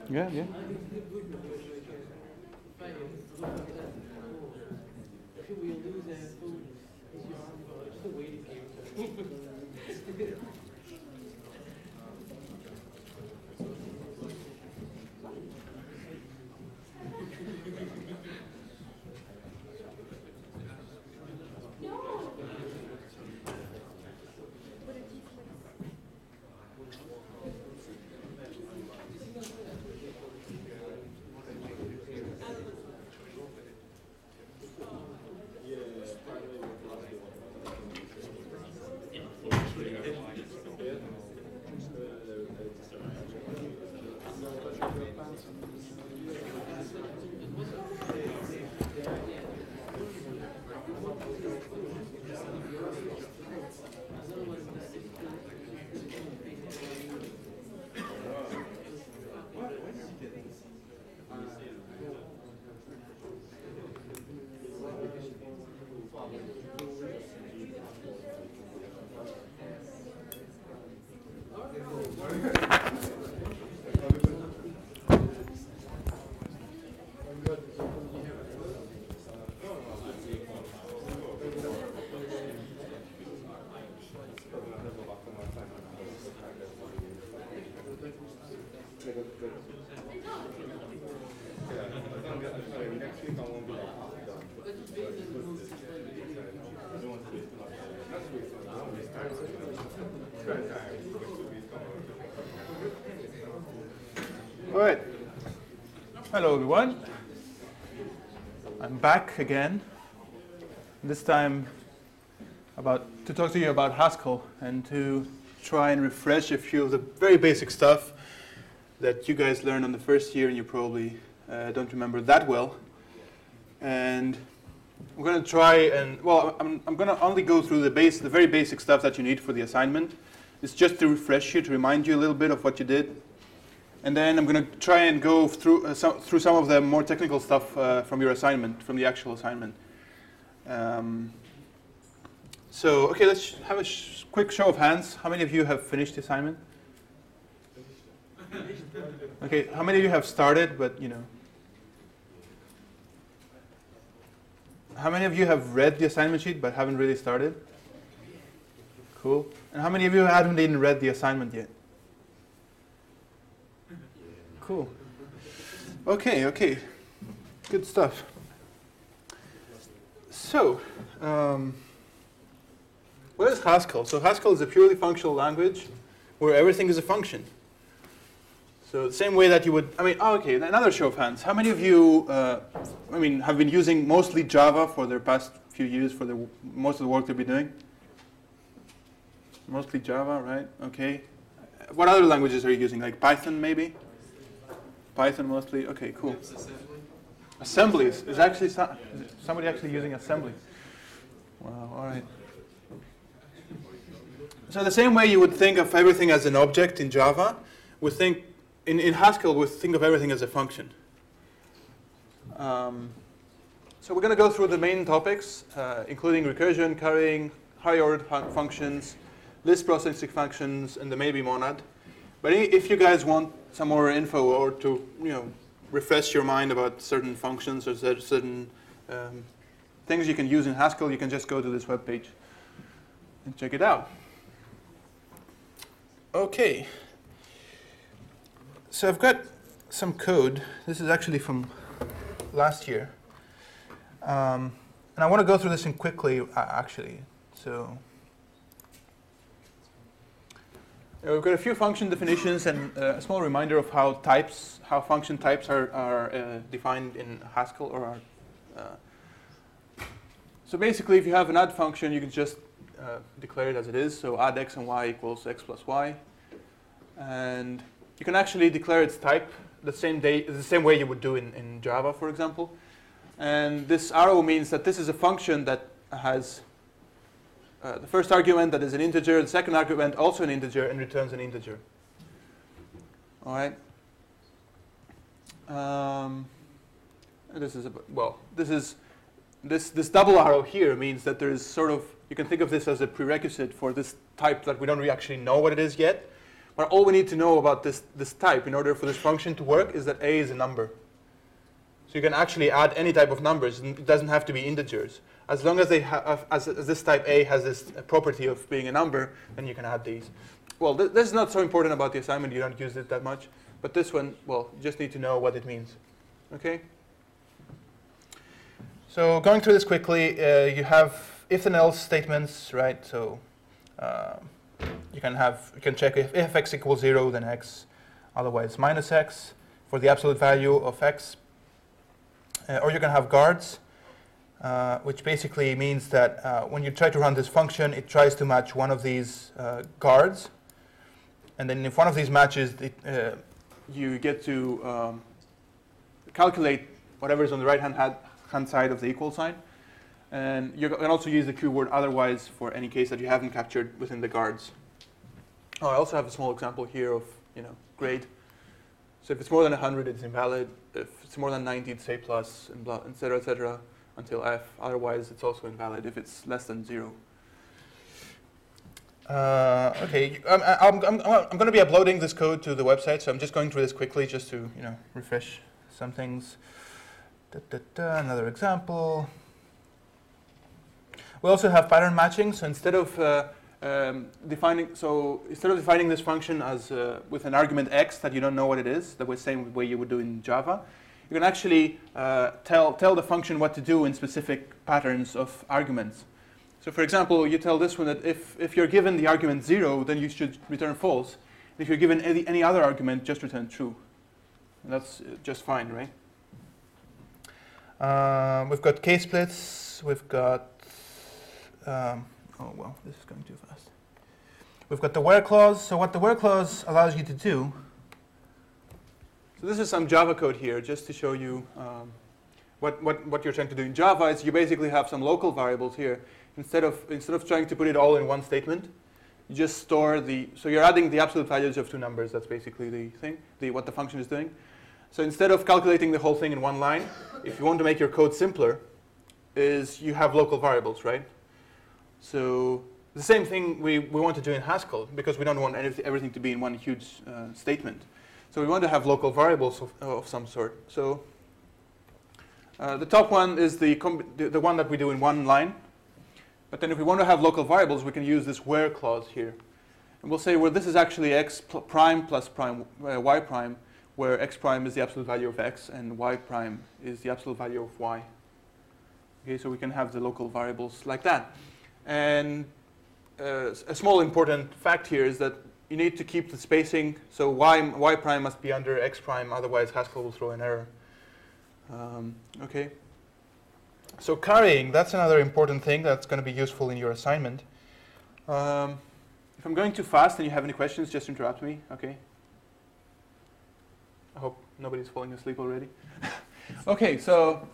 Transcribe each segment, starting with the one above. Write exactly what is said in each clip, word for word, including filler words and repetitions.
Yeah, yeah. All right. Hello, everyone. I'm back again. This time about to talk to you about Haskell and to try and refresh a few of the very basic stuff that you guys learned on the first year and you probably uh, don't remember that well. And we're going to try and, well, I'm, I'm going to only go through the base, the very basic stuff that you need for the assignment. It's just to refresh you, to remind you a little bit of what you did. And then I'm going to try and go through uh, some, through some of the more technical stuff uh, from your assignment, from the actual assignment. Um, so, okay, let's sh have a sh quick show of hands. How many of you have finished the assignment? Okay, how many of you have started, but you know? How many of you have read the assignment sheet but haven't really started? Cool. And how many of you haven't even read the assignment yet? Cool. Okay, okay. Good stuff. So, um, what is Haskell? So Haskell is a purely functional language where everything is a function. So the same way that you would, I mean, oh, okay, another show of hands. How many of you, uh, I mean, have been using mostly Java for their past few years for the most of the work they've been doing? Mostly Java, right? Okay. What other languages are you using? Like Python, maybe? Python mostly. Okay, cool. Assemblies is actually so, is somebody actually using assembly. Wow. All right. So the same way you would think of everything as an object in Java, we think in in Haskell we think of everything as a function. Um, so we're going to go through the main topics, uh, including recursion, currying, higher-order fun functions, list processing functions, and the maybe monad. But if you guys want some more info or to, you know, refresh your mind about certain functions or certain um, things you can use in Haskell, you can just go to this web page and check it out. Okay. So I've got some code. This is actually from last year. Um, and I want to go through this in quickly, uh, actually. So we've got a few function definitions and uh, a small reminder of how types, how function types are, are uh, defined in Haskell or are. Uh, so basically, if you have an add function, you can just uh, declare it as it is. So add x and y equals x plus y, and you can actually declare its type the same day, the same way you would do in, in Java, for example. And this arrow means that this is a function that has Uh, the first argument that is an integer, the second argument also an integer, and returns an integer. All right. Um, and this is a, well. This is this this double arrow here means that there is sort of, you can think of this as a prerequisite for this type that we don't really actually know what it is yet, But all we need to know about this, this type in order for this function to work is that a is a number. So you can actually add any type of numbers, and it doesn't have to be integers. As long as, they have, as, as this type a has this property of being a number, then you can add these. Well, th this is not so important about the assignment. You don't use it that much. But this one, well, you just need to know what it means. Okay? So going through this quickly, uh, you have if and else statements, right? So uh, you can have you can check if, if x equals zero, then x, otherwise minus x for the absolute value of x. Uh, or you can have guards, uh, which basically means that uh, when you try to run this function, it tries to match one of these uh, guards. And then if one of these matches, it, uh, you get to um, calculate whatever is on the right-hand hand side of the equal sign. And you can also use the keyword otherwise for any case that you haven't captured within the guards. Oh, I also have a small example here of you know grade. So if it's more than one hundred, it's invalid. If it's more than ninety, it's A plus, and blah, et cetera, et cetera, until F. Otherwise, it's also invalid if it's less than zero. Uh, okay, I'm, I'm, I'm, I'm going to be uploading this code to the website, so I'm just going through this quickly just to you know refresh some things. Da, da, da, another example. We also have pattern matching. So instead of uh, um, defining, so instead of defining this function as uh, with an argument x that you don't know what it is, the same way you would do in Java, you can actually uh, tell tell the function what to do in specific patterns of arguments. So for example, you tell this one that if if you're given the argument zero, then you should return false. If you're given any, any other argument, just return true. And that's just fine, right? Uh, we've got case splits. We've got Um, oh, well, this is going too fast. We've got the where clause. So what the where clause allows you to do, so this is some Java code here just to show you um, what, what, what you're trying to do in Java. Is you basically have some local variables here. Instead of, instead of trying to put it all in one statement, you just store the, so you're adding the absolute values of two numbers. That's basically the thing, the, what the function is doing. So instead of calculating the whole thing in one line, if you want to make your code simpler, is you have local variables, right? So the same thing we, we want to do in Haskell, because we don't want anything, everything to be in one huge uh, statement. So we want to have local variables of, of some sort. So uh, the top one is the, the, the one that we do in one line. But then if we want to have local variables, we can use this where clause here. And we'll say, well, this is actually x prime plus prime uh, y prime, where x prime is the absolute value of x, and y prime is the absolute value of y. Okay, so we can have the local variables like that. And uh, a small important fact here is that you need to keep the spacing. So y, y prime must be under x prime, otherwise Haskell will throw an error. Um, okay. So carrying, that's another important thing that's going to be useful in your assignment. Um, if I'm going too fast and you have any questions, just interrupt me. Okay. I hope nobody's falling asleep already. Okay, so.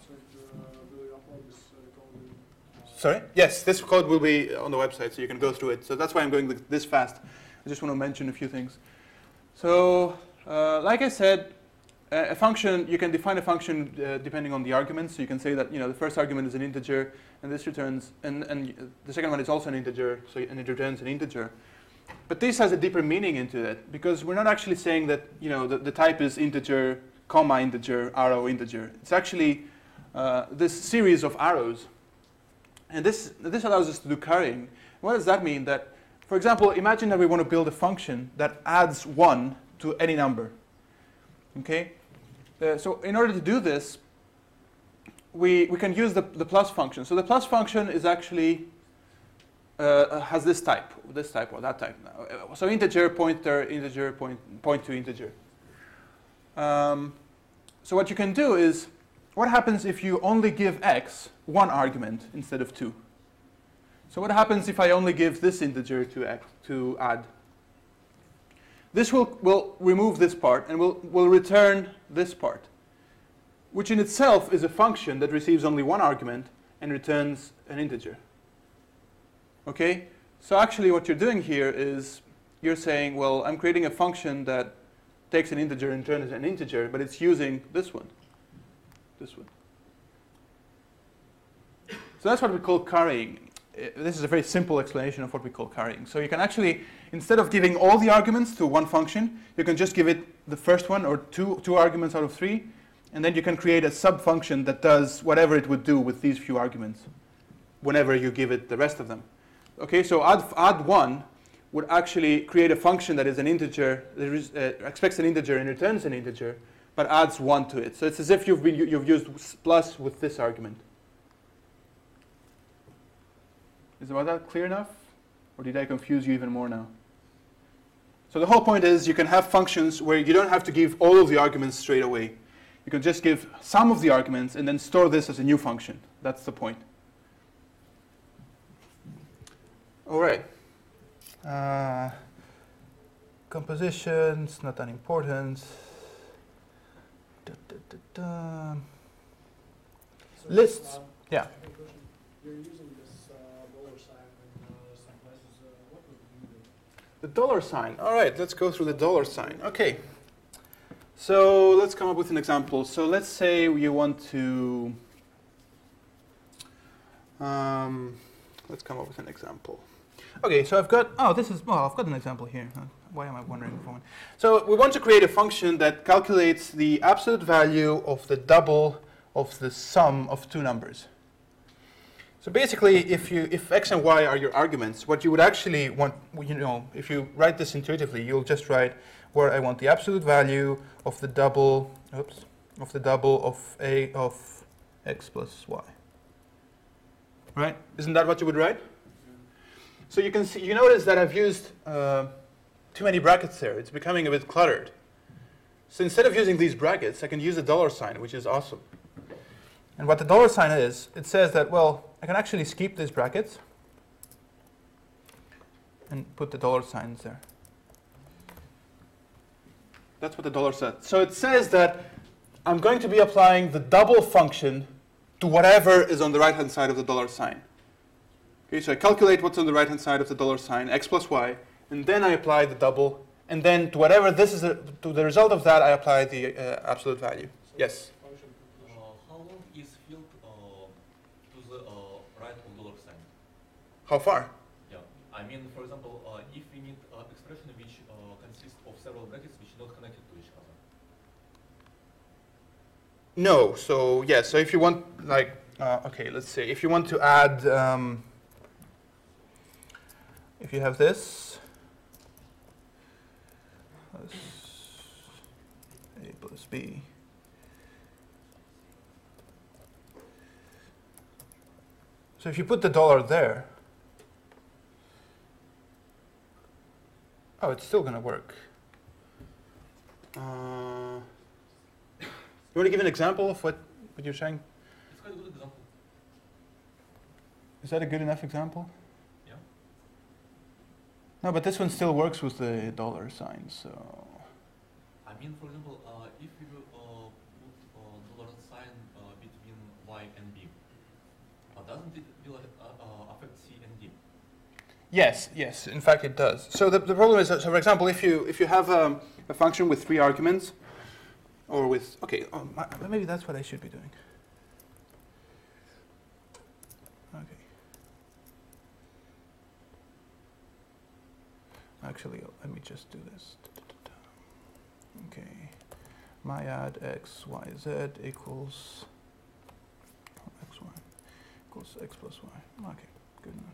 Sorry? Yes, this code will be on the website, so you can go through it. So that's why I'm going this fast. I just want to mention a few things. So, uh, like I said, a, a function, you can define a function uh, depending on the arguments. So you can say that you know the first argument is an integer, and this returns, and, and the second one is also an integer, so and it returns an integer. But this has a deeper meaning into it, because we're not actually saying that you know the, the type is integer, comma integer, arrow integer. It's actually uh, this series of arrows. And this, this allows us to do carrying. What does that mean? That, for example, imagine that we want to build a function that adds one to any number. Okay? Uh, so in order to do this, we, we can use the, the plus function. So the plus function is actually, uh, has this type, this type or that type. So integer, pointer, integer, point, point to integer. Um, so what you can do is, what happens if you only give x one argument instead of two? So what happens if I only give this integer to x to add? This will, will remove this part and will, will return this part, which in itself is a function that receives only one argument and returns an integer. Okay? So actually what you're doing here is you're saying, well, I'm creating a function that takes an integer and returns an integer, but it's using this one. This one. So that's what we call carrying. this is a very simple explanation of what we call carrying. So you can actually, instead of giving all the arguments to one function, you can just give it the first one or two, two arguments out of three, and then you can create a sub-function that does whatever it would do with these few arguments whenever you give it the rest of them. Okay, so add, add one would actually create a function that is an integer, that is, uh, expects an integer and returns an integer, but adds one to it. So it's as if you've, been, you've used plus with this argument. Is about that clear enough? Or did I confuse you even more now? So the whole point is you can have functions where you don't have to give all of the arguments straight away. You can just give some of the arguments and then store this as a new function. That's the point. All right. Uh, compositions, not that important. Da, da, da, da. So, Lists. um, Yeah. You're using this uh, dollar sign in uh, some places. Uh, what would you do? The dollar sign. All right, let's go through the dollar sign. Okay. So let's come up with an example. So let's say you want to, um, let's come up with an example. Okay, so I've got, oh, this is, well, I've got an example here. Uh, Why am I wondering for one? So we want to create a function that calculates the absolute value of the double of the sum of two numbers. So basically, if you if x and y are your arguments, what you would actually want, you know, if you write this intuitively, you'll just write where I want the absolute value of the double, oops, of the double of a of x plus y. Right? Isn't that what you would write? So you can see, you notice that I've used uh, too many brackets there. It's becoming a bit cluttered. So instead of using these brackets, I can use a dollar sign, which is awesome. And what the dollar sign is, it says that, well, I can actually skip these brackets and put the dollar signs there. That's what the dollar says. So it says that I'm going to be applying the double function to whatever is on the right-hand side of the dollar sign. Okay, so I calculate what's on the right-hand side of the dollar sign, x plus y, and then I apply the double, and then to whatever this is, a, to the result of that, I apply the uh, absolute value. So Yes? Uh, how long is field uh, to the uh, right of dollar sign? How far? Yeah, I mean, for example, uh, if we need uh, expression which uh, consists of several brackets which are not connected to each other. No, so yeah, so if you want, like, uh, okay, let's say, if you want to add, um, if you have this, plus a plus b, so if you put the dollar there, oh, it's still going to work. Uh, you want to give an example of what, what you're saying? It's quite a good example. Is that a good enough example? Yeah. No, but this one still works with the dollar sign, so. I mean, for example, uh, if we will uh, put uh, dollar sign uh, between y and b, uh, doesn't it will uh, uh, affect c and d? Yes, yes, in fact it does. So the, the problem is, that, so for example, if you if you have um, a function with three arguments, or with, okay, oh, my, maybe that's what I should be doing. Okay. Actually, let me just do this. Okay. My add x, y, z equals x, y equals x plus y. Okay, good enough.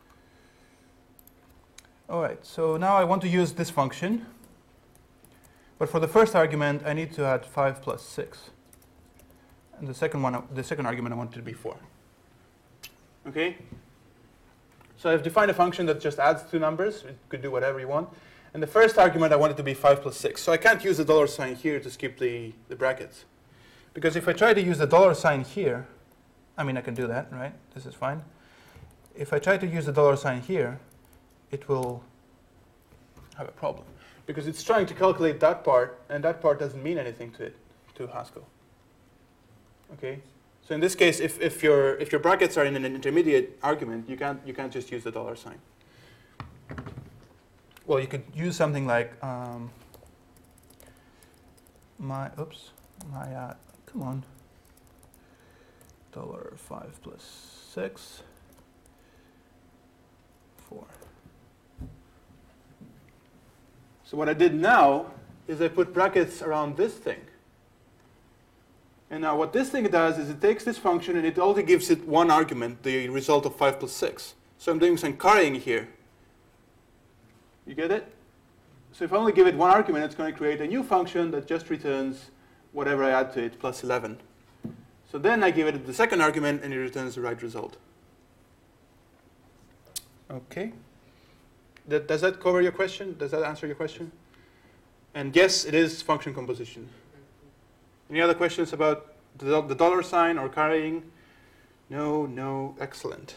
All right, so now I want to use this function. But for the first argument, I need to add five plus six. And the second one, the second argument, I want it to be four. Okay? So I've defined a function that just adds two numbers. It could do whatever you want. And the first argument, I want it to be five plus six. So I can't use the dollar sign here to skip the, the brackets. Because if I try to use the dollar sign here, I mean, I can do that, right? This is fine. If I try to use the dollar sign here, it will have a problem. Because it's trying to calculate that part, and that part doesn't mean anything to it, to Haskell. Okay? So in this case, if, if, your, if your brackets are in an intermediate argument, you can't, you can't just use the dollar sign. Well, you could use something like um, my, oops, my, uh, come on, dollar five plus six four. So what I did now is I put brackets around this thing. And now what this thing does is it takes this function and it only gives it one argument, the result of five plus six. So I'm doing some carrying here. You get it? So if I only give it one argument, it's going to create a new function that just returns whatever I add to it, plus eleven. So then I give it the second argument, and it returns the right result. OK. That, does that cover your question? Does that answer your question? And yes, it is function composition. Any other questions about the, the dollar sign or carrying? No, no, excellent.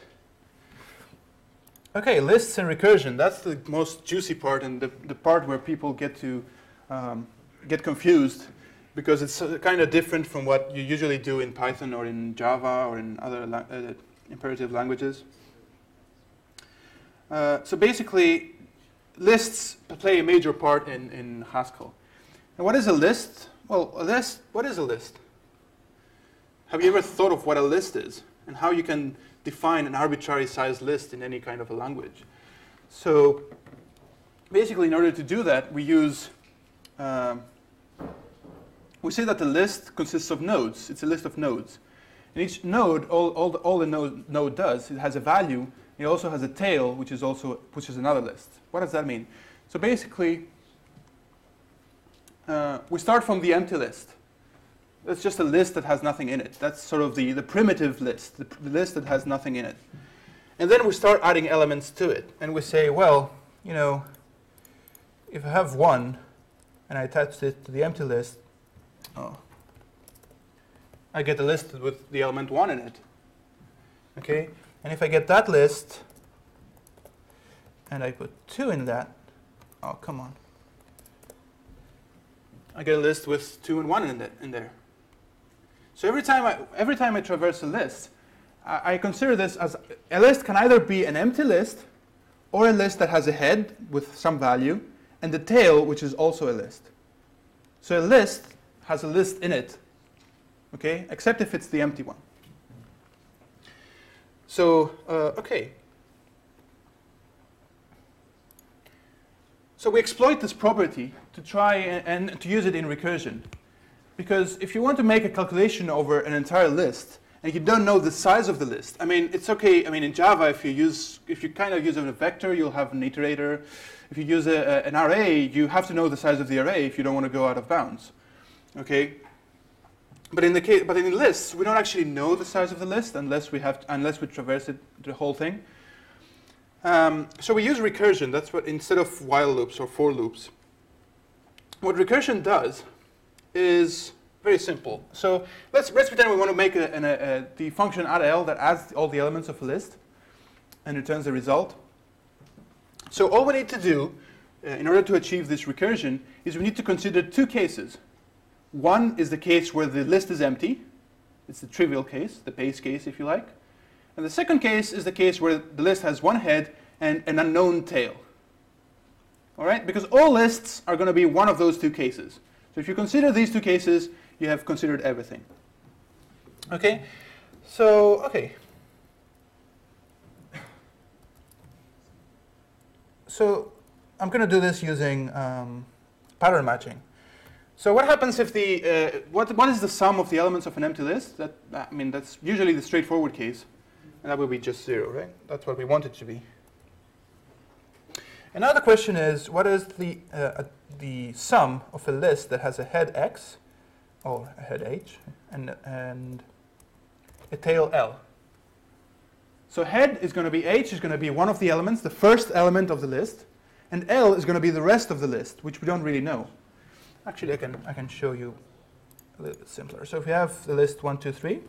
OK, lists and recursion. That's the most juicy part and the, the part where people get to um, get confused because it's uh, kind of different from what you usually do in Python or in Java or in other la uh, imperative languages. Uh, so basically, lists play a major part in, in Haskell. And what is a list? Well, a list, what is a list? Have you ever thought of what a list is and how you can define an arbitrary size list in any kind of a language? So basically, in order to do that, we use, um, we say that the list consists of nodes. It's a list of nodes. And each node, all, all, the, all the node, node does, it has a value. It also has a tail, which is also which is another list. What does that mean? So basically, uh, we start from the empty list. That's just a list that has nothing in it. That's sort of the, the primitive list, the, the list that has nothing in it. And then we start adding elements to it. And we say, well, you know, if I have one and I attach it to the empty list, oh, I get a list with the element one in it. Okay? And if I get that list and I put two in that, oh, come on. I get a list with two and one in, it, in there. So every time I, every time I traverse a list, I, I consider this as a list can either be an empty list or a list that has a head with some value and the tail, which is also a list. So a list has a list in it, okay, except if it's the empty one. So, uh, okay. So we exploit this property to try and, and to use it in recursion. Because if you want to make a calculation over an entire list, and you don't know the size of the list, I mean, it's okay. I mean, in Java, if you use, if you kind of use a vector, you'll have an iterator. If you use a, a, an array, you have to know the size of the array if you don't want to go out of bounds. Okay. But in the case, but in lists, we don't actually know the size of the list unless we have, to, unless we traverse it, the whole thing. Um, so we use recursion. That's what instead of while loops or for loops. What recursion does is very simple. So let's let's pretend we want to make a, an, a, a, the function addl that adds all the elements of a list and returns the result. So all we need to do uh, in order to achieve this recursion is we need to consider two cases. One is the case where the list is empty. It's the trivial case, the base case, if you like. And the second case is the case where the list has one head and an unknown tail. All right? Because all lists are going to be one of those two cases. So if you consider these two cases, you have considered everything. Okay? So, okay. So I'm going to do this using um, pattern matching. So what happens if the, uh, what, what is the sum of the elements of an empty list? That, I mean, that's usually the straightforward case. And that will be just zero, right? That's what we want it to be. And now the question is, what is the, uh, the sum of a list that has a head x, or a head h, and, and a tail l? So head is going to be, h is going to be one of the elements, the first element of the list, and l is going to be the rest of the list, which we don't really know. Actually, I can, I can show you a little bit simpler. So if we have the list one, two, three,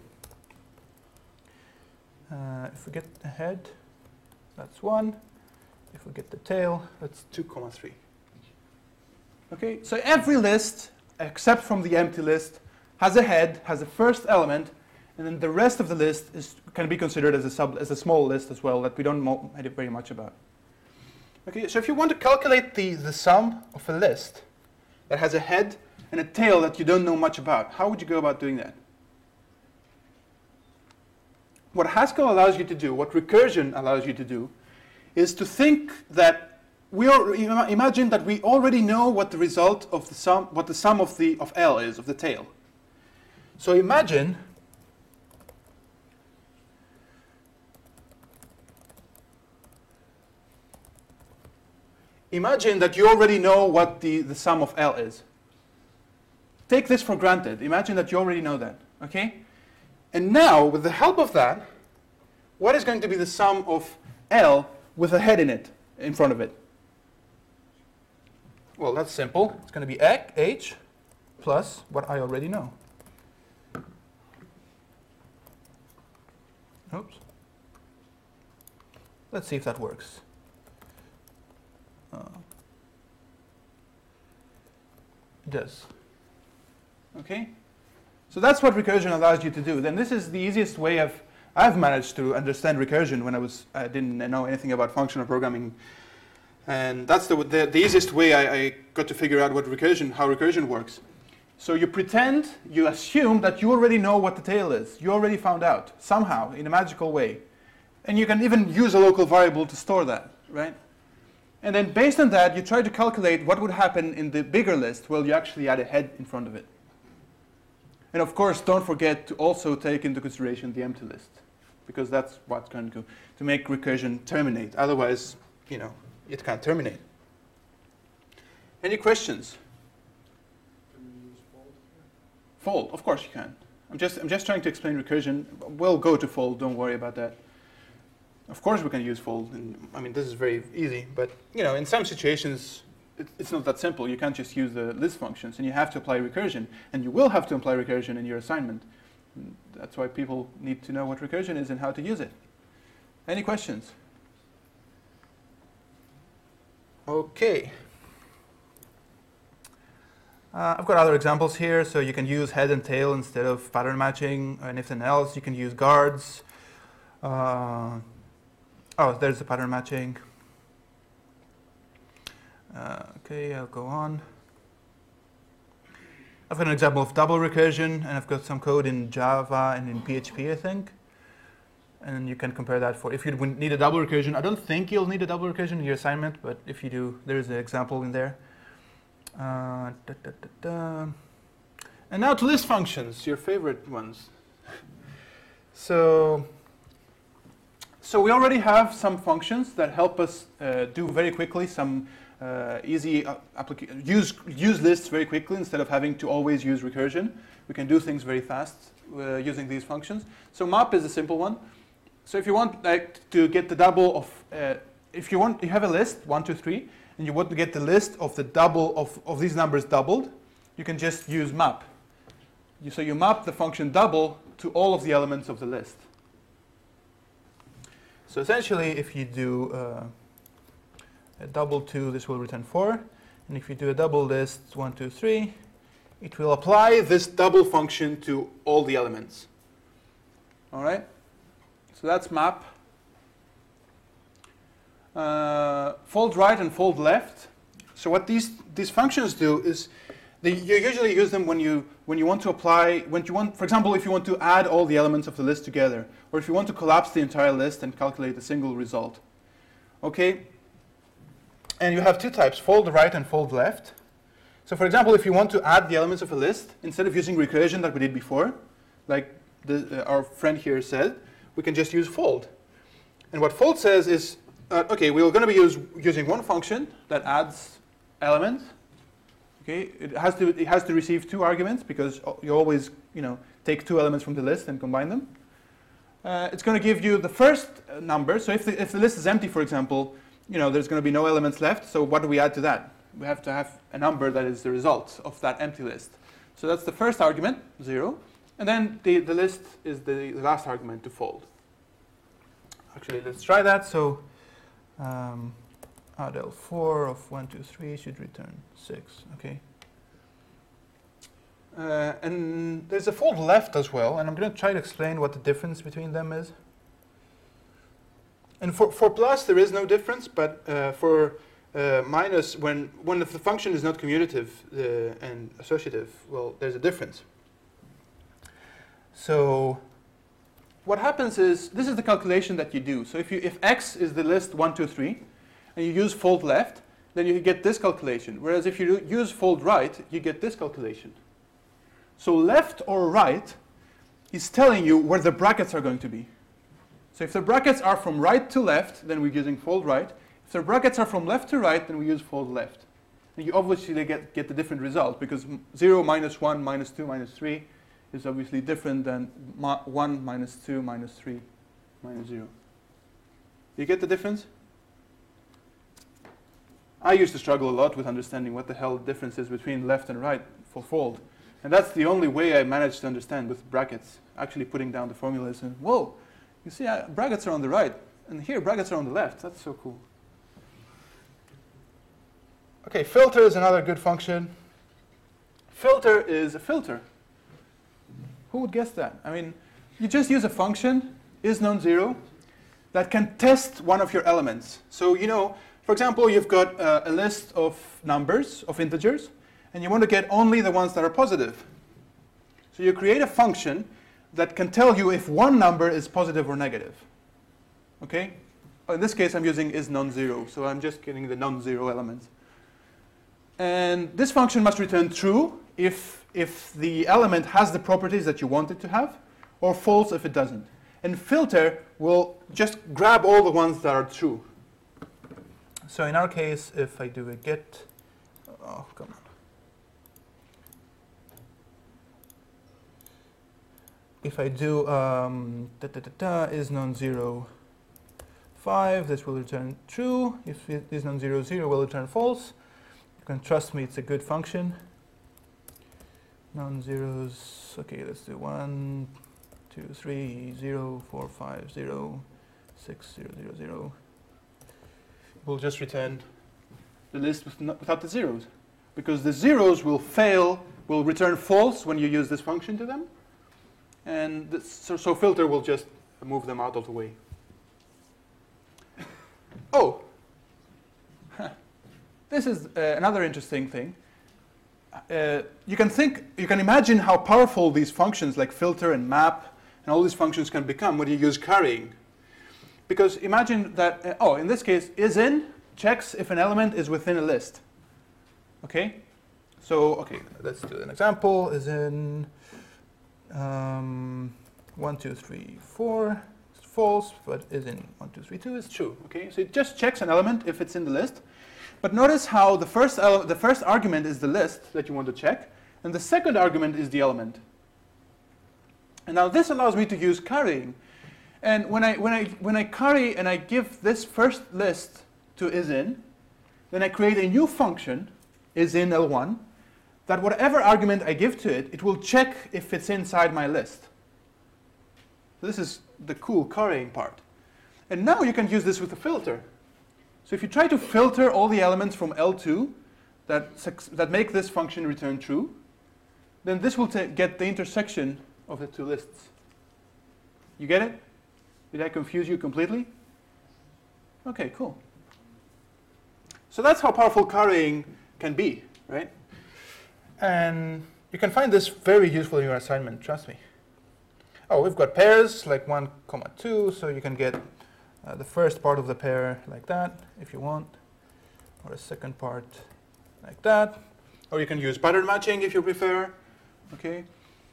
uh, if we get the head, that's one. If we get the tail, that's two comma three. Okay, so every list, except from the empty list, has a head, has a first element, and then the rest of the list is, can be considered as a, sub, as a small list as well that we don't know very much about. Okay, so if you want to calculate the, the sum of a list that has a head and a tail that you don't know much about, how would you go about doing that? What Haskell allows you to do, what recursion allows you to do, is to think that we are, imagine that we already know what the result of the sum, what the sum of the of L is, of the tail. So imagine imagine that you already know what the, the sum of L is. Take this for granted. Imagine that you already know that, okay? And now, with the help of that, what is going to be the sum of L with a head in it, in front of it? Well, that's simple. It's going to be H plus what I already know. Oops. Let's see if that works. Uh, it does. Okay? So that's what recursion allows you to do. Then this is the easiest way I've, I've managed to understand recursion when I, was, I didn't know anything about functional programming. And that's the, the, the easiest way I, I got to figure out what recursion, how recursion works. So you pretend, you assume that you already know what the tail is. You already found out, somehow, in a magical way. And you can even use a local variable to store that, right? And then based on that, you try to calculate what would happen in the bigger list where you actually add a head in front of it. And of course, don't forget to also take into consideration the empty list, because that's what's going to, to make recursion terminate. Otherwise, you know, it can't terminate. Any questions? Can we use fold here? Fold, of course you can. I'm just, I'm just trying to explain recursion. We'll go to fold, don't worry about that. Of course we can use fold. And, I mean, this is very easy, but you know, in some situations, it, it's not that simple. You can't just use the list functions, and you have to apply recursion. And you will have to apply recursion in your assignment. And that's why people need to know what recursion is and how to use it. Any questions? Okay. Uh, I've got other examples here, so you can use head and tail instead of pattern matching, and if anything else, you can use guards. Uh, oh, there's the pattern matching. Uh, okay, I'll go on. I've got an example of double recursion, and I've got some code in Java and in P H P, I think. And you can compare that for if you need a double recursion. I don't think you'll need a double recursion in your assignment, but if you do, there is an example in there. Uh, da, da, da, da. And now to list functions, your favorite ones. so, so we already have some functions that help us uh, do very quickly some uh, easy uh, applica- use use lists very quickly instead of having to always use recursion. We can do things very fast uh, using these functions. So map is a simple one. So if you want like to get the double of, uh, if you want, you have a list one, two, three. And you want to get the list of the double of, of these numbers doubled, you can just use map. You, so you map the function double to all of the elements of the list. So essentially, if you do uh, a double two, this will return four. And if you do a double list one, two, three, it will apply this double function to all the elements. All right? So that's map. Uh, fold right and fold left. So what these these functions do is they, you usually use them when you when you want to apply when you want, for example, if you want to add all the elements of the list together, or if you want to collapse the entire list and calculate a single result. Okay. And you have two types: fold right and fold left. So for example, if you want to add the elements of a list, instead of using recursion like we did before, like the, uh, our friend here said, we can just use fold. And what fold says is, Uh, okay, we're going to be use, using one function that adds elements. Okay, it has to it has to receive two arguments because you always you know take two elements from the list and combine them. Uh, it's going to give you the first number. So if the, if the list is empty, for example, you know there's going to be no elements left. So what do we add to that? We have to have a number that is the result of that empty list. So that's the first argument, zero, and then the the list is the, the last argument to fold. Actually, let's try that. So. Um, add L four of one, two, three should return six, okay. Uh, and there's a fold left as well, and I'm going to try to explain what the difference between them is. And for, for plus, there is no difference, but uh, for uh, minus, when, when the function is not commutative uh, and associative, well, there's a difference. So what happens is, this is the calculation that you do. So if, you, if x is the list one, two, three, and you use fold left, then you get this calculation. Whereas if you use fold right, you get this calculation. So left or right is telling you where the brackets are going to be. So if the brackets are from right to left, then we're using fold right. If the brackets are from left to right, then we use fold left. And you obviously get, get the different result, because zero minus one minus two minus three is obviously different than one minus two minus three minus zero. You get the difference? I used to struggle a lot with understanding what the hell the difference is between left and right for fold. And that's the only way I managed to understand with brackets. Actually putting down the formulas and, whoa, you see uh, brackets are on the right, and here brackets are on the left. That's so cool. Okay, filter is another good function. Filter is a filter. Who would guess that? I mean, you just use a function, is non-zero, that can test one of your elements. So, you know, for example, you've got uh, a list of numbers, of integers, and you want to get only the ones that are positive. So you create a function that can tell you if one number is positive or negative. Okay? In this case, I'm using is non-zero, so I'm just getting the non-zero elements. And this function must return true if, if the element has the properties that you want it to have, or false if it doesn't. And filter will just grab all the ones that are true. So in our case, if I do a get, oh, come on. If I do um, da, da, da, da, is non-zero five, this will return true. If it is non-zero zero, will return false. You can trust me, it's a good function. Non-zeros, okay, let's do one, two, three, zero, four, five, zero, six, zero, zero, zero. We'll just return the list with no, without the zeros, because the zeros will fail, will return false when you use this function to them, and this, so, so filter will just move them out of the way. Oh, this is uh, another interesting thing. Uh, you can think, you can imagine how powerful these functions like filter and map and all these functions can become when you use carrying. Because imagine that, uh, oh, in this case, isIn checks if an element is within a list. Okay? So, okay, let's do an example. IsIn um, one, two, three, four is false, but isIn one, two, three, two is true. Okay? So it just checks an element if it's in the list. But notice how the first, the first argument is the list that you want to check, and the second argument is the element. And now this allows me to use carrying. And when I, when I, when I carry and I give this first list to isIn, then I create a new function, isIn L one, that whatever argument I give to it, it will check if it's inside my list. So this is the cool carrying part. And now you can use this with a filter. So if you try to filter all the elements from L two that, that make this function return true, then this will get the intersection of the two lists. You get it? Did I confuse you completely? Okay, cool. So that's how powerful carrying can be, right? And you can find this very useful in your assignment, trust me. Oh, we've got pairs like one comma two, so you can get uh, the first part of the pair like that if you want, or a second part like that. Or you can use pattern matching if you prefer. Okay.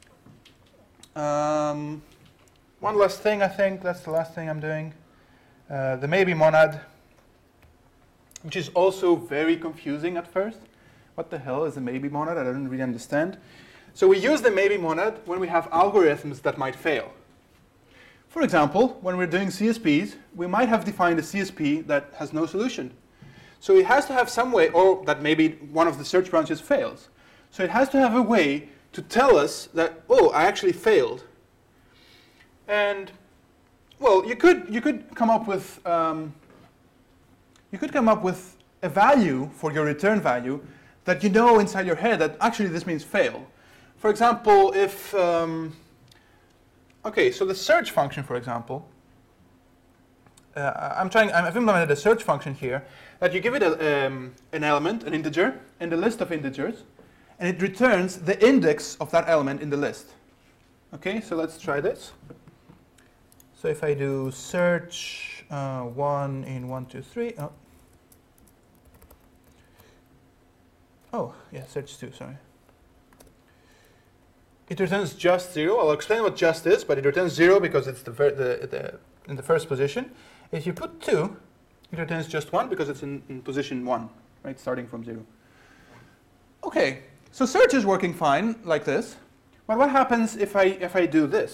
Um, one last thing, I think that's the last thing I'm doing. Uh, the maybe monad, which is also very confusing at first. What the hell is a maybe monad? I don't really understand. So we use the maybe monad when we have algorithms that might fail. For example, when we're doing C S Ps, we might have defined a C S P that has no solution. So it has to have some way, or that maybe one of the search branches fails. So it has to have a way to tell us that, oh, I actually failed. And, well, you could, you could come up with, um, you could come up with a value for your return value that you know inside your head that actually this means fail. For example, if, um, okay, so the search function, for example, uh, I'm trying, I've implemented a search function here that you give it a, um, an element, an integer, and a list of integers, and it returns the index of that element in the list. Okay, so let's try this. So if I do search uh, one in one, two, three, oh. oh, yeah, search two, sorry. It returns just zero. I'll explain what just is, but it returns zero because it's the, the, the in the first position. If you put two, it returns just one because it's in, in position one, right, starting from zero. Okay, so search is working fine like this. But what happens if I if I do this?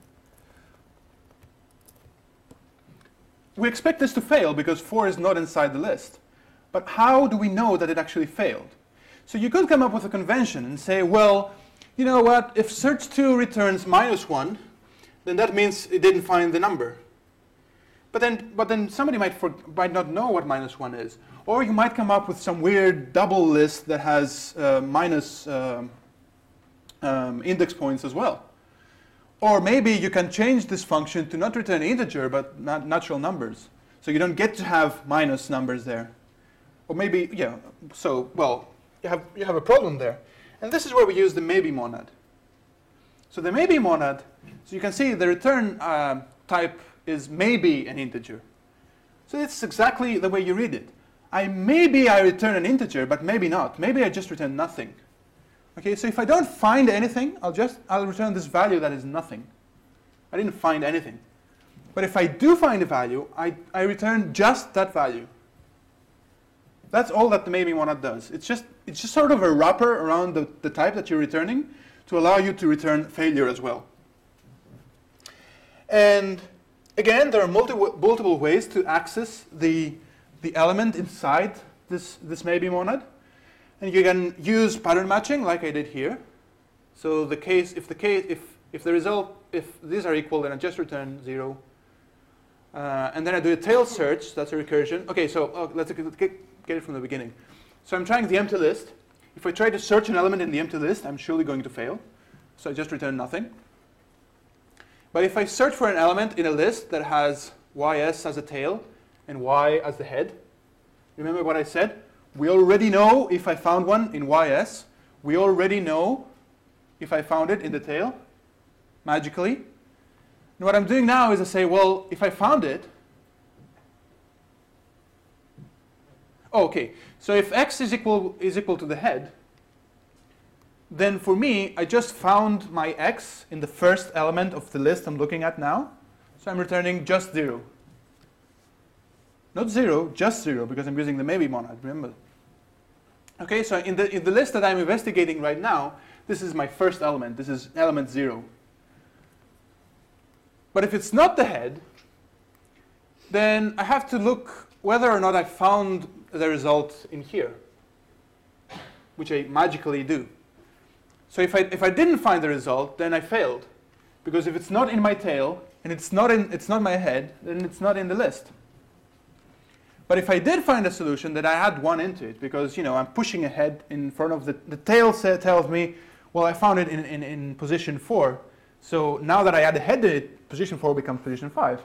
We expect this to fail because four is not inside the list. But how do we know that it actually failed? So you could come up with a convention and say, well, you know what, if search two returns minus one, then that means it didn't find the number. But then, but then somebody might, for, might not know what minus one is. Or you might come up with some weird double list that has uh, minus um, um, index points as well. Or maybe you can change this function to not return integer, but not natural numbers. So you don't get to have minus numbers there. Or maybe, yeah, so, well, you have, you have a problem there. And this is where we use the maybe monad. So the maybe monad, so you can see the return uh, type is maybe an integer. So it's exactly the way you read it. I maybe I return an integer, but maybe not. Maybe I just return nothing. Okay, so if I don't find anything, I'll just I'll return this value that is nothing. I didn't find anything. But if I do find a value, I, I return just that value. That's all that the maybe monad does. It's just it's just sort of a wrapper around the, the type that you're returning to allow you to return failure as well. And again, there are multiple multiple ways to access the the element inside this this maybe monad. And you can use pattern matching like I did here. So the case, if the case, if if the result, if these are equal, then I just return zero. Uh, and then I do a tail search. That's a recursion. Okay, so oh, let's get, get it from the beginning. So I'm trying the empty list. If I try to search an element in the empty list, I'm surely going to fail. So I just return nothing. But if I search for an element in a list that has ys as a tail and y as the head, remember what I said? We already know if I found one in ys. We already know if I found it in the tail, magically. And what I'm doing now is I say, well, if I found it, oh, okay. So if x is equal is equal to the head, then for me, I just found my x in the first element of the list I'm looking at now. So I'm returning just zero. Not zero, just zero, because I'm using the maybe monad, remember? Okay, so in the, in the list that I'm investigating right now, this is my first element. This is element zero. But if it's not the head, then I have to look whether or not I found the result in here, which I magically do. So if I, if I didn't find the result, then I failed. Because if it's not in my tail, and it's not in it's not my head, then it's not in the list. But if I did find a solution, that I had one into it, because you know I'm pushing ahead in front of the the tail set tells me, well, I found it in, in, in position four. So now that I add a head to it, position four becomes position five.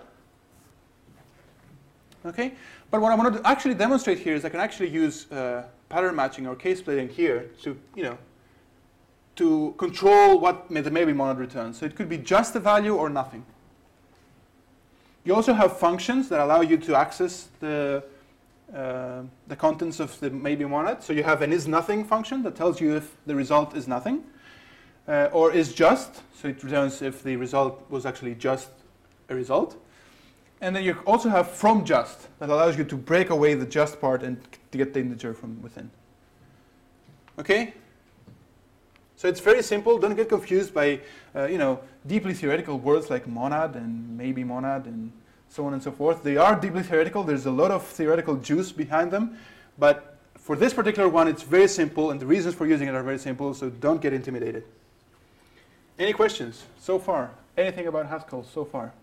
Okay? But what I want to actually demonstrate here is I can actually use uh, pattern matching or case splitting here to, you know, to control what the maybe monad returns. So it could be just a value or nothing. You also have functions that allow you to access the uh, the contents of the maybe monad. So you have an is nothing function that tells you if the result is nothing, uh, or is just. So it returns if the result was actually just a result. And then you also have from just that allows you to break away the just part and to get the integer from within. Okay. So it's very simple. Don't get confused by uh, you know deeply theoretical words like monad and maybe monad and so on and so forth. They are deeply theoretical. There's a lot of theoretical juice behind them. But for this particular one, it's very simple, and the reasons for using it are very simple, so don't get intimidated. Any questions so far? Anything about Haskell so far?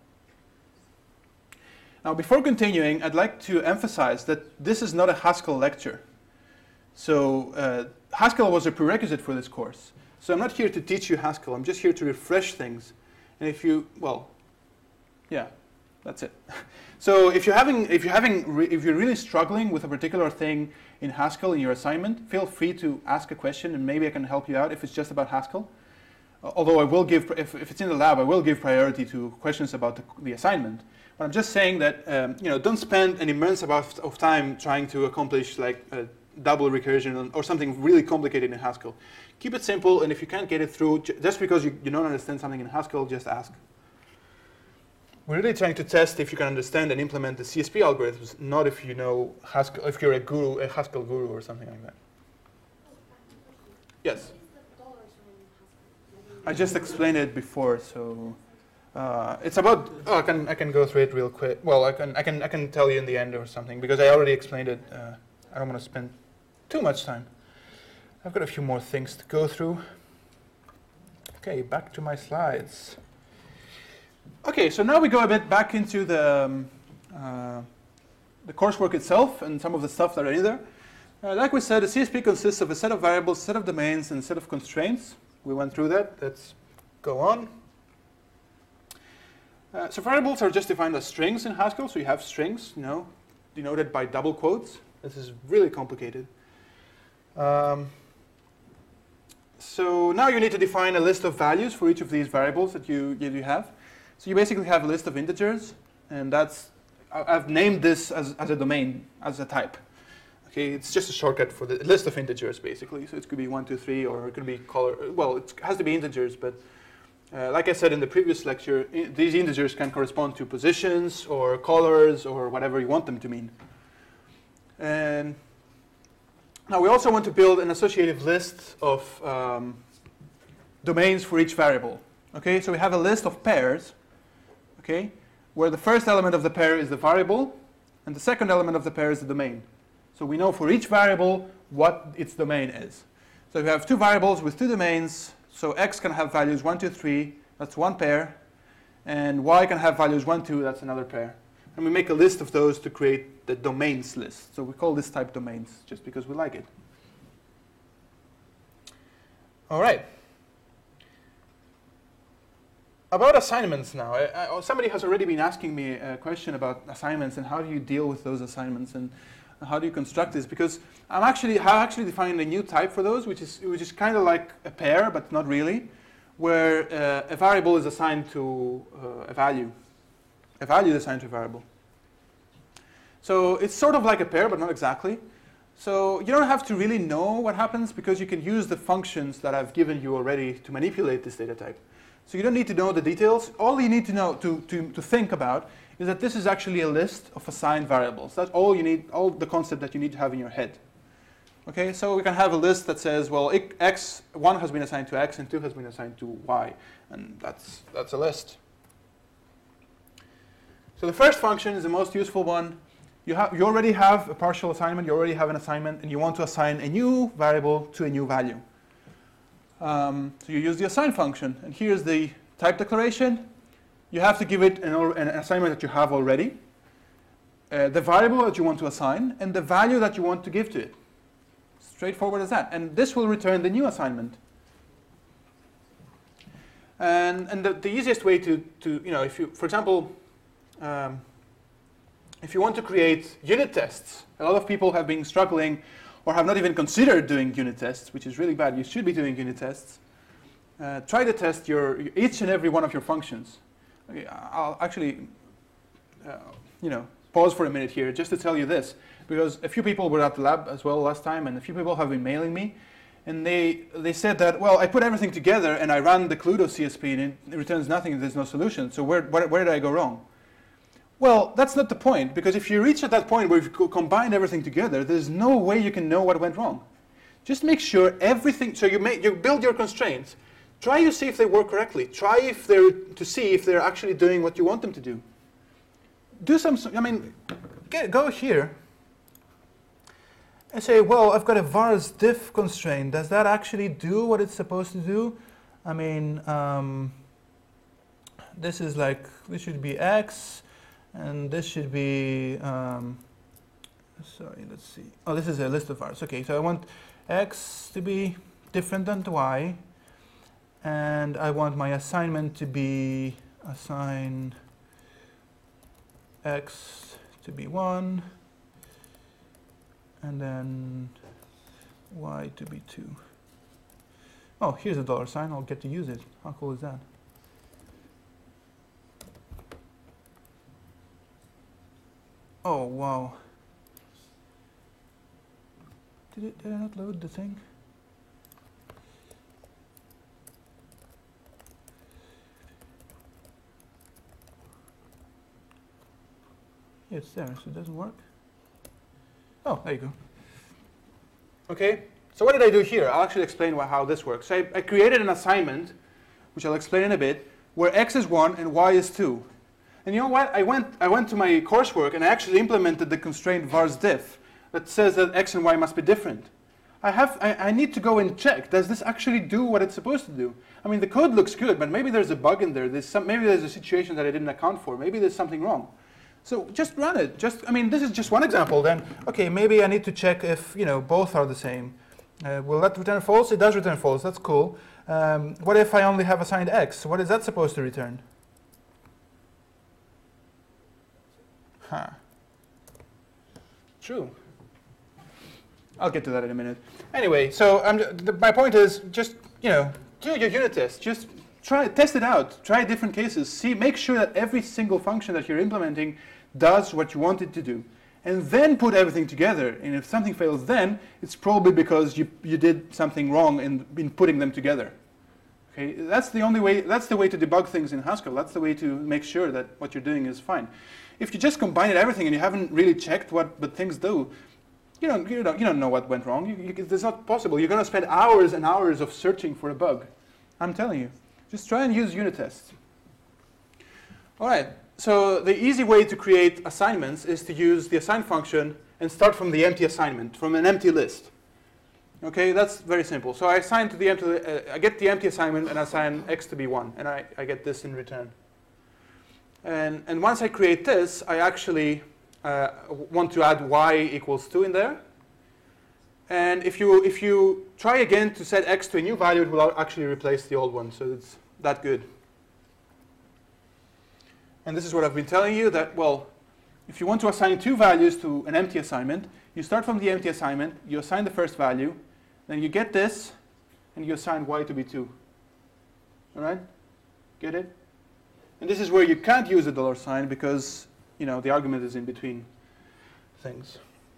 Now, before continuing, I'd like to emphasize that this is not a Haskell lecture. So uh, Haskell was a prerequisite for this course. So I'm not here to teach you Haskell. I'm just here to refresh things. And if you, well, yeah, that's it. So if you're having, if you're having, re if you're really struggling with a particular thing in Haskell in your assignment, feel free to ask a question, and maybe I can help you out if it's just about Haskell. although I will give, if, if it's in the lab, I will give priority to questions about the, the assignment. But I'm just saying that, um, you know, don't spend an immense amount of time trying to accomplish like a double recursion or something really complicated in Haskell. Keep it simple, and if you can't get it through, just because you, you don't understand something in Haskell, just ask. We're really trying to test if you can understand and implement the C S P algorithms, not if you know Haskell, if you're a guru, a Haskell guru or something like that. Yes? I just explained it before, so uh, it's about. Oh, I can I can go through it real quick. Well, I can I can I can tell you in the end or something because I already explained it. Uh, I don't want to spend too much time. I've got a few more things to go through. Okay, back to my slides. Okay, so now we go a bit back into the um, uh, the coursework itself and some of the stuff that are in there. Uh, like we said, a C S P consists of a set of variables, a set of domains, and a set of constraints. We went through that. Let's go on. Uh, so variables are just defined as strings in Haskell. So you have strings, you know, denoted by double quotes. This is really complicated. Um, so now you need to define a list of values for each of these variables that you, you have. So you basically have a list of integers, and that's I've named this as, as a domain, as a type. Okay, it's just a shortcut for the list of integers, basically. So it could be one, two, three, or it could be color. Well, it has to be integers, but uh, like I said in the previous lecture, I these integers can correspond to positions or colors or whatever you want them to mean. And now we also want to build an associative list of um, domains for each variable. Okay, so we have a list of pairs. Okay, where the first element of the pair is the variable, and the second element of the pair is the domain. So we know for each variable what its domain is. So we have two variables with two domains. So x can have values one, two, three. That's one pair. And y can have values one, two. That's another pair. And we make a list of those to create the domains list. So we call this type domains just because we like it. All right. About assignments now. I, I, somebody has already been asking me a question about assignments and how do you deal with those assignments and how do you construct this? Because I'm actually I actually defined a new type for those, which is which is kind of like a pair, but not really, where uh, a variable is assigned to uh, a value. A value is assigned to a variable. So it's sort of like a pair, but not exactly. So you don't have to really know what happens because you can use the functions that I've given you already to manipulate this data type. So you don't need to know the details. All you need to know to, to, to think about is that this is actually a list of assigned variables. That's all you need, all the concept that you need to have in your head. Okay, so we can have a list that says, well, x, one has been assigned to x and two has been assigned to y. And that's, that's a list. So the first function is the most useful one. You, have, you already have a partial assignment, you already have an assignment, and you want to assign a new variable to a new value. Um, so you use the assign function, and here's the type declaration. You have to give it an, an assignment that you have already, uh, the variable that you want to assign, and the value that you want to give to it. Straightforward as that. And this will return the new assignment. And, and the, the easiest way to, to, you know, if you, for example, um, if you want to create unit tests, a lot of people have been struggling or have not even considered doing unit tests, which is really bad. You should be doing unit tests. Uh, try to test your each and every one of your functions. Okay, I'll actually, uh, you know, pause for a minute here just to tell you this, because a few people were at the lab as well last time, and a few people have been mailing me, and they they said that, well, I put everything together and I ran the Cluedo C S P and it returns nothing. And there's no solution. So where, where where did I go wrong? Well, that's not the point, because if you reach at that point where you combine everything together, there's no way you can know what went wrong. Just make sure everything, so you, make, you build your constraints, try to see if they work correctly, try if they're, to see if they're actually doing what you want them to do. Do some, I mean, get, go here and say, well, I've got a vars diff constraint. Does that actually do what it's supposed to do? I mean, um, this is like, this should be x, and this should be, um, sorry, let's see. Oh, this is a list of vars. Okay, so I want x to be different than y, and I want my assignment to be assign x to be one, and then y to be two. Oh, here's a dollar sign. I'll get to use it. How cool is that? Oh, wow. Did it, did I not load the thing? Yeah, it's there, so it doesn't work. Oh, there you go. Okay, so what did I do here? I'll actually explain why, how this works. So I, I created an assignment, which I'll explain in a bit, where x is one and y is two. And you know what? I went, I went to my coursework and I actually implemented the constraint varsdiff that says that x and y must be different. I, have, I, I need to go and check, does this actually do what it's supposed to do? I mean, the code looks good, but maybe there's a bug in there. There's some, maybe there's a situation that I didn't account for. Maybe there's something wrong. So just run it. Just, I mean, this is just one example. Then, okay, maybe I need to check if, you know, both are the same. Uh, will that return false? It does return false. That's cool. Um, what if I only have assigned x? What is that supposed to return? Huh. True. I'll get to that in a minute. Anyway, so um, the, my point is just, you know, do your unit test. Just try, test it out. Try different cases. See, make sure that every single function that you're implementing does what you want it to do. And then put everything together. And if something fails then, it's probably because you, you did something wrong in, in putting them together. Okay, that's the only way, that's the way to debug things in Haskell. That's the way to make sure that what you're doing is fine. If you just combine everything and you haven't really checked what the things do, you don't, you don't, you don't know what went wrong. You, you, it's not possible. You're going to spend hours and hours of searching for a bug. I'm telling you. Just try and use unit tests. All right. So the easy way to create assignments is to use the assign function and start from the empty assignment, from an empty list. Okay, that's very simple. So I assign to the empty, uh, I get the empty assignment and assign x to be one, and I, I get this in return. And, and once I create this, I actually uh, want to add y equals two in there. And if you, if you try again to set x to a new value, it will actually replace the old one. So it's that good. And this is what I've been telling you, that, well, if you want to assign two values to an empty assignment, you start from the empty assignment, you assign the first value, then you get this, and you assign y to be two. All right? Get it? And this is where you can't use a dollar sign because, you know, the argument is in between things.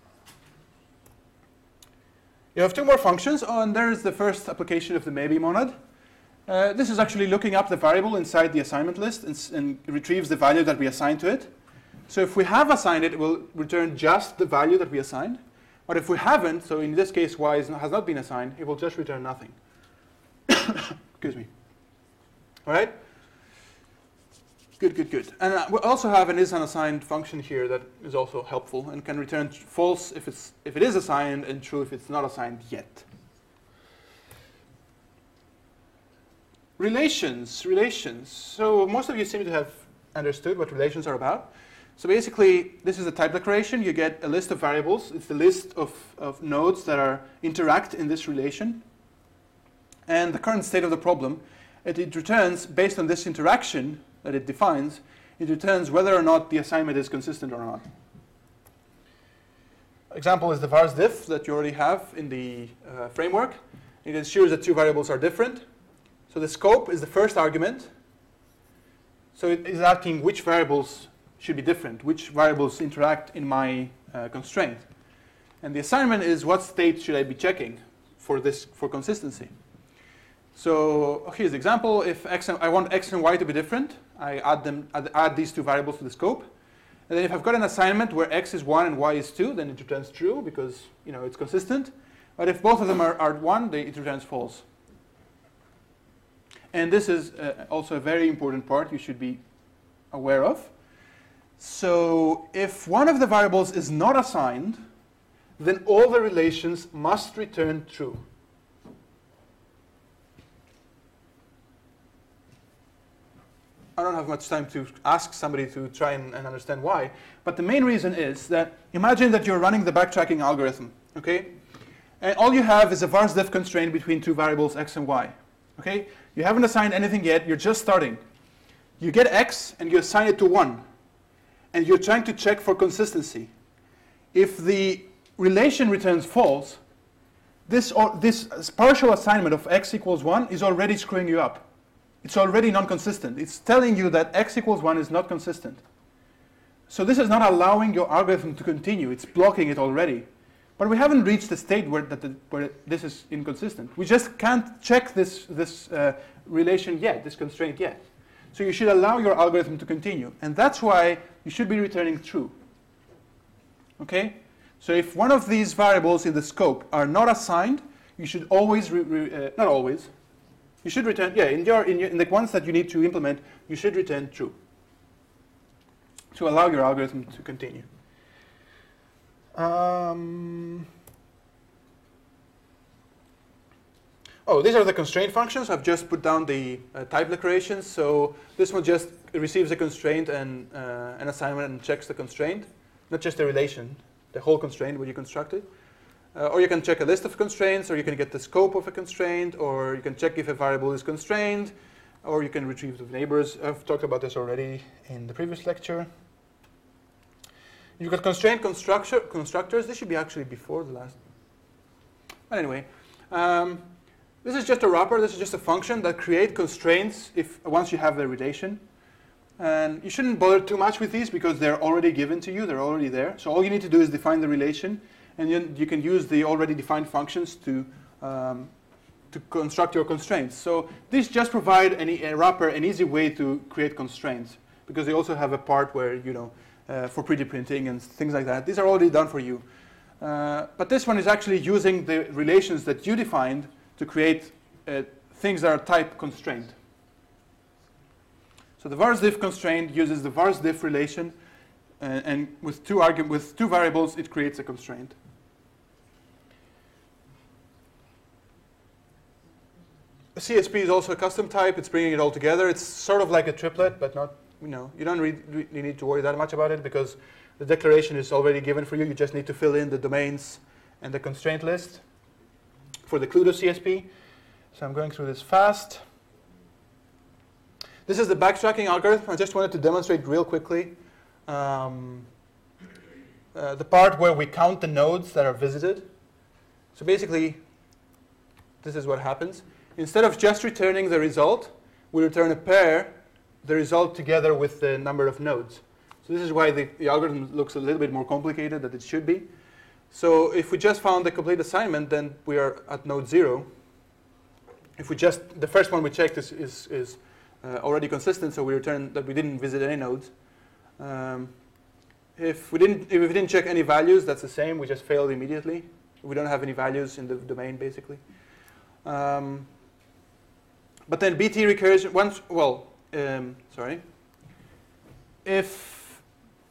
You have two more functions. Oh, and there is the first application of the maybe monad. Uh, this is actually looking up the variable inside the assignment list and, and retrieves the value that we assigned to it. So if we have assigned it, it will return just the value that we assigned. But if we haven't, so in this case y is not, has not been assigned, it will just return nothing. Excuse me. All right? Good, good, good. And uh, we also have an is unassigned function here that is also helpful and can return false if, it's, if it is assigned and true if it's not assigned yet. Relations, relations. So most of you seem to have understood what relations are about. So basically, this is a type declaration. You get a list of variables. It's the list of, of nodes that are interact in this relation. And the current state of the problem, it, it returns, based on this interaction that it defines, it returns whether or not the assignment is consistent or not. Example is the varsdiff that you already have in the uh, framework. It ensures that two variables are different. So the scope is the first argument. So it is asking which variables should be different, which variables interact in my uh, constraint. And the assignment is what state should I be checking for this for consistency. So here's the example. If x and, I want x and y to be different, I add them add, add these two variables to the scope. And then if I've got an assignment where x is one and y is two, then it returns true because, you know, it's consistent. But if both of them are, are one, they, it returns false. And this is uh, also a very important part you should be aware of. So if one of the variables is not assigned, then all the relations must return true. I don't have much time to ask somebody to try and, and understand why. But the main reason is that imagine that you're running the backtracking algorithm, okay? And all you have is a varsdiff constraint between two variables, x and y, okay? You haven't assigned anything yet. You're just starting. You get x, and you assign it to one. And you're trying to check for consistency. If the relation returns false, this, or, this partial assignment of x equals one is already screwing you up. It's already non-consistent. It's telling you that x equals one is not consistent. So this is not allowing your algorithm to continue. It's blocking it already. But we haven't reached the state where, that the, where this is inconsistent. We just can't check this, this uh, relation yet, this constraint yet. So you should allow your algorithm to continue. And that's why you should be returning true. Okay? So if one of these variables in the scope are not assigned, you should always, re re uh, not always, you should return, yeah, in, your, in, your, in the ones that you need to implement, you should return true to allow your algorithm to continue. Um, oh, these are the constraint functions. I've just put down the uh, type declarations. So this one just receives a constraint and uh, an assignment and checks the constraint, not just the relation, the whole constraint when you construct it. Uh, or you can check a list of constraints, or you can get the scope of a constraint, or you can check if a variable is constrained, or you can retrieve the neighbors. I've talked about this already in the previous lecture. You've got constraint constructor, constructors. This should be actually before the last. But anyway, um, this is just a wrapper. This is just a function that creates constraints if once you have the relation. And you shouldn't bother too much with these because they're already given to you. They're already there. So all you need to do is define the relation. And then you can use the already defined functions to, um, to construct your constraints. So these just provide any, a wrapper an easy way to create constraints, because they also have a part where, you know, uh, for pretty printing and things like that. These are already done for you. Uh, but this one is actually using the relations that you defined to create uh, things that are type constrained. So the varsdiff constraint uses the varsdiff relation, uh, and with two, argu with two variables, it creates a constraint. C S P is also a custom type. It's bringing it all together. It's sort of like a triplet, but not, you know, you don't really, really need to worry that much about it because the declaration is already given for you. You just need to fill in the domains and the constraint list for the Cluedo C S P. So I'm going through this fast. This is the backtracking algorithm. I just wanted to demonstrate real quickly um, uh, the part where we count the nodes that are visited. So basically, this is what happens. Instead of just returning the result, we return a pair, the result together with the number of nodes. So this is why the, the algorithm looks a little bit more complicated than it should be. So if we just found the complete assignment, then we are at node zero. If we just, the first one we checked is, is, is uh, already consistent, so we return that we didn't visit any nodes. Um, if, we didn't, if we didn't check any values, that's the same. We just failed immediately. We don't have any values in the domain, basically. Um, but then B T recursion, once, well, um, sorry. If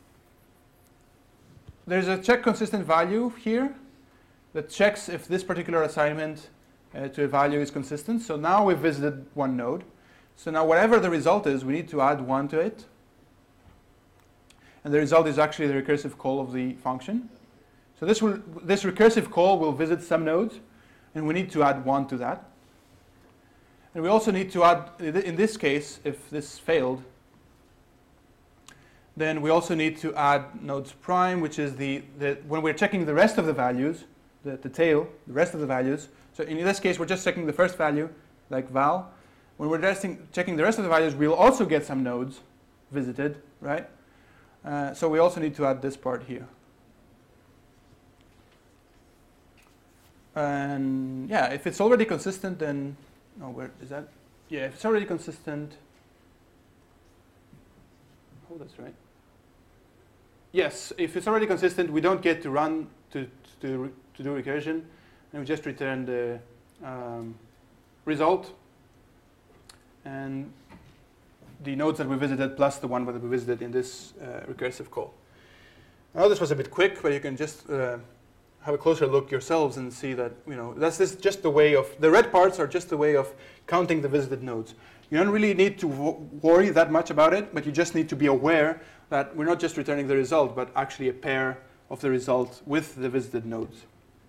there's a check consistent value here that checks if this particular assignment uh, to a value is consistent. So now we've visited one node. So now whatever the result is, we need to add one to it. And the result is actually the recursive call of the function. So this, will, this recursive call will visit some nodes, and we need to add one to that. And we also need to add, in this case, if this failed, then we also need to add nodes prime, which is the, the when we're checking the rest of the values, the, the tail, the rest of the values. So in this case, we're just checking the first value, like val. When we're testing, checking the rest of the values, we'll also get some nodes visited, right? Uh, so we also need to add this part here. And yeah, if it's already consistent, then, oh, where is that? Yeah, if it's already consistent, oh, that's right. Yes, if it's already consistent, we don't get to run to, to, to do recursion, and we just return the um, result and the nodes that we visited plus the one that we visited in this uh, recursive call. I know this was a bit quick, but you can just uh, have a closer look yourselves and see that, you know, that's this just the way of, the red parts are just the way of counting the visited nodes. You don't really need to worry that much about it, but you just need to be aware that we're not just returning the result, but actually a pair of the result with the visited nodes.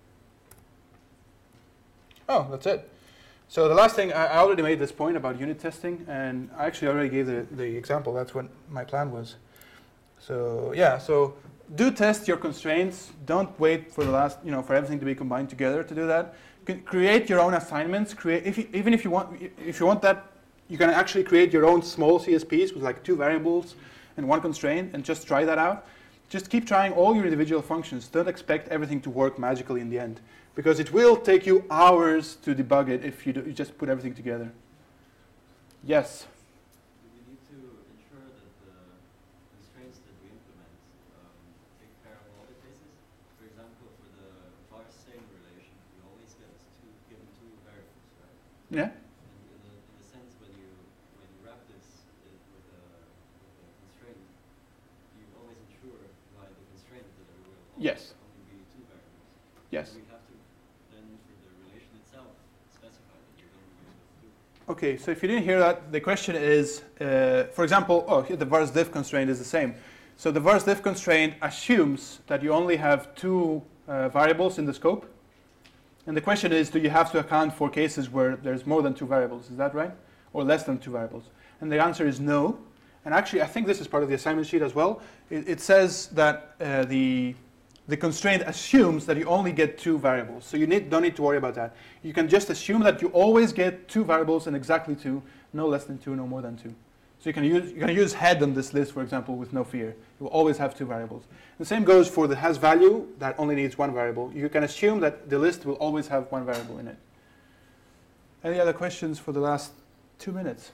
Oh, that's it. So the last thing, I already made this point about unit testing, and I actually already gave the, the example. That's what my plan was. So yeah, so do test your constraints. Don't wait for the last, you know, for everything to be combined together to do that. You can create your own assignments. Create if you, even if you want if you want that, you can actually create your own small C S Ps with like two variables and one constraint, and just try that out. Just keep trying all your individual functions. Don't expect everything to work magically in the end, because it will take you hours to debug it if you, do, you just put everything together. Yes? Do we need to ensure that the constraints that we implement um, take care of all the cases? For example, for the var-same relation, you always get two, given two variables, right? Yeah? And in a, in a sense, when you when you wrap this uh, with, a, with a constraint, you always ensure by the constraint that there will always Yes. only be two variables. Yes. Do we have to then, for the relation itself, specify that you're going to use those two? Okay, so if you didn't hear that, the question is, uh, for example, oh, here the vars_diff constraint is the same. So the vars_diff constraint assumes that you only have two uh, variables in the scope. And the question is, do you have to account for cases where there's more than two variables? Is that right? Or less than two variables? And the answer is no. And actually, I think this is part of the assignment sheet as well. It, it says that uh, the The constraint assumes that you only get two variables. So you need, don't need to worry about that. You can just assume that you always get two variables and exactly two, no less than two, no more than two. So you can use, you can use head on this list, for example, with no fear. You will always have two variables. The same goes for the has value that only needs one variable. You can assume that the list will always have one variable in it. Any other questions for the last two minutes?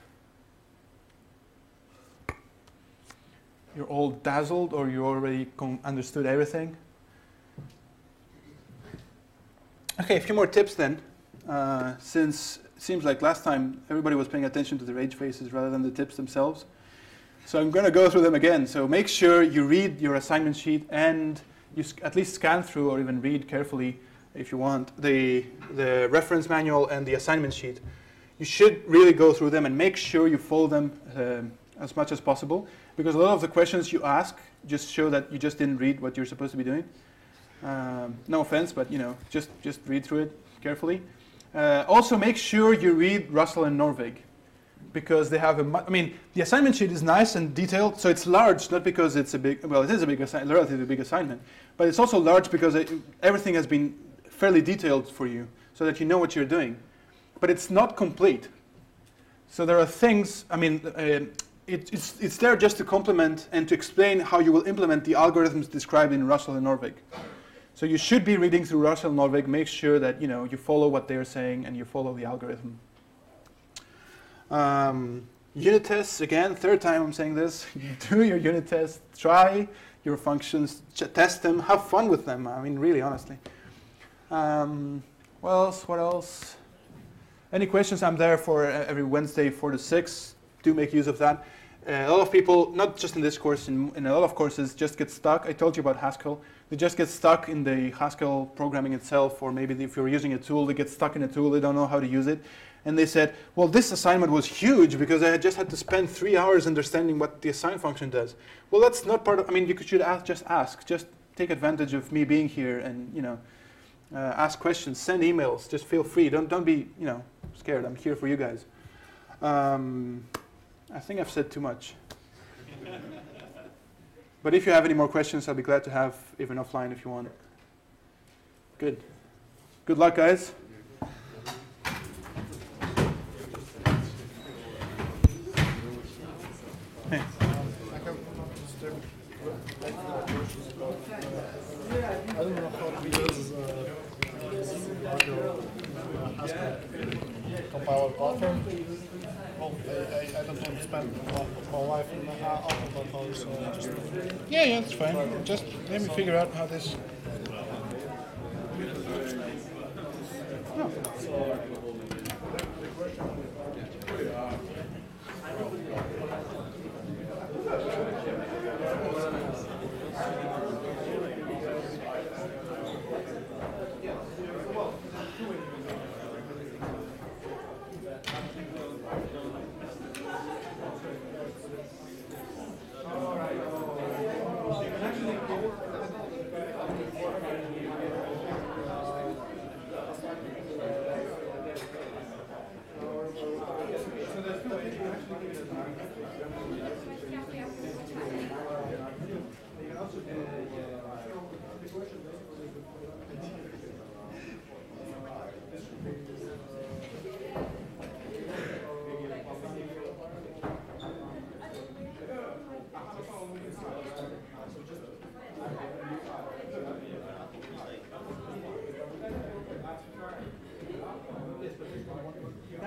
You're all dazzled, or you already con- understood everything? Okay, a few more tips then, uh, since it seems like last time everybody was paying attention to the rage faces rather than the tips themselves. So I'm going to go through them again. So make sure you read your assignment sheet and you sc- at least scan through or even read carefully, if you want, the, the reference manual and the assignment sheet. You should really go through them and make sure you follow them um, as much as possible, because a lot of the questions you ask just show that you just didn't read what you're supposed to be doing. Um, no offense, but you know, just just read through it carefully. Uh, also, make sure you read Russell and Norvig, because they have a. Mu- I mean, the assignment sheet is nice and detailed, so it's large, not because it's a big. Well, it is a big, assi- relatively big assignment, but it's also large because it, everything has been fairly detailed for you, so that you know what you're doing. But it's not complete. So there are things. I mean. Uh, It, it's, it's there just to complement and to explain how you will implement the algorithms described in Russell and Norvig. So you should be reading through Russell and Norvig, make sure that you know you follow what they're saying and you follow the algorithm. Um, unit tests, again, third time I'm saying this. Do your unit tests, try your functions, ch- test them, have fun with them. I mean, really, honestly. Um, what else? What else? Any questions? I'm there for uh, every Wednesday, four to six. Do make use of that. Uh, a lot of people, not just in this course, in, in a lot of courses, just get stuck. I told you about Haskell. They just get stuck in the Haskell programming itself, or maybe if you're using a tool, they get stuck in a tool, they don't know how to use it. And they said, well, this assignment was huge because I had just had to spend three hours understanding what the assign function does. Well, that's not part of, I mean, you should ask, just ask. Just take advantage of me being here and, you know, uh, ask questions, send emails, just feel free. Don't, don't be, you know, scared. I'm here for you guys. Um, I think I've said too much. But if you have any more questions, I'll be glad to have even offline if you want. Good. Good luck, guys. Hey. I don't know how to use uh, Haskell compiler platform. Well, I, I, I don't want to spend my life in the AutoCompile, so just... Yeah, yeah, that's fine. Just let me figure out how this... Oh.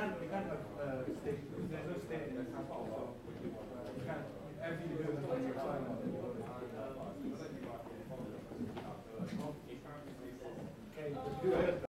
can't, you can't have uh, state, there's no state in the sample.